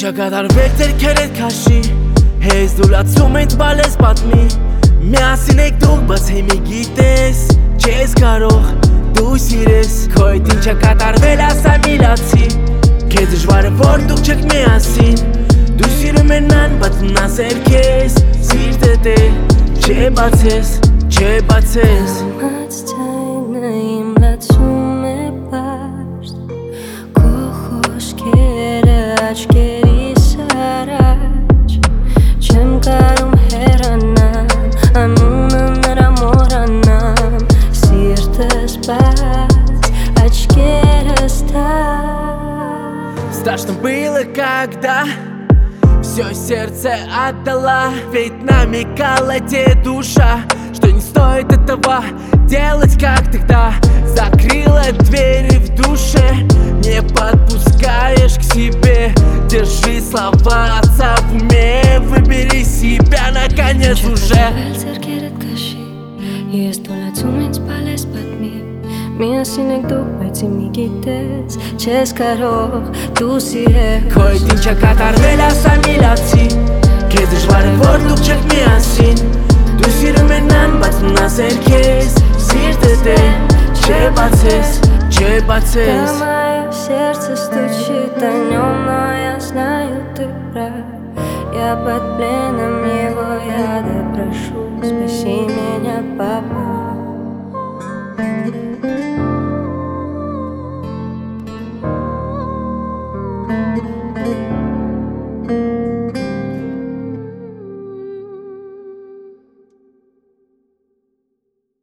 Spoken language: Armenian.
Չկատար վեր քերետ քաշի Հեզ դուլացում են բալես պատմի Միասին եք դուք բաց հիմի գիտես Չես կարող դու սիրես Քո այդ ինչը կատարվել ասա միլացի Քեզ դժվարը որ դուք չեք միասին Դու սիրում են ան բաց նասեր քեզ Սիրտդ է չէ բացես Չէ բացես Ամաց ձայնը իմ լացում է պարտ Քո խոսքերը աչքերիս առաջ Չեմ կարում հեռանամ Անունը նրա մոռանամ Սիրտս բաց, աչքերս տաք Страшно было, когда все сердце отдала Ведь намекала тебе душа Что не стоит этого делать, как тогда Закрыла двери в душе Не подпускаешь к себе Держи слова отца в уме Выбери себя наконец уже Ես դոլացում ինձ բալես պատմի Միասին եք դուք, բայց իմի գիտես Չես կարող դու սիրել Քո այդ ինչը կատարվել ասա միլացի Քեզ դժվար է որ դուք չեք միասին Դու սիրում են ան, բայց մնասեր քեզ Սիրտդ է, չէ бацես, չէ бацես Да, мое сердце стучит, о нем, но я знаю, ты прав Я под пленом его яда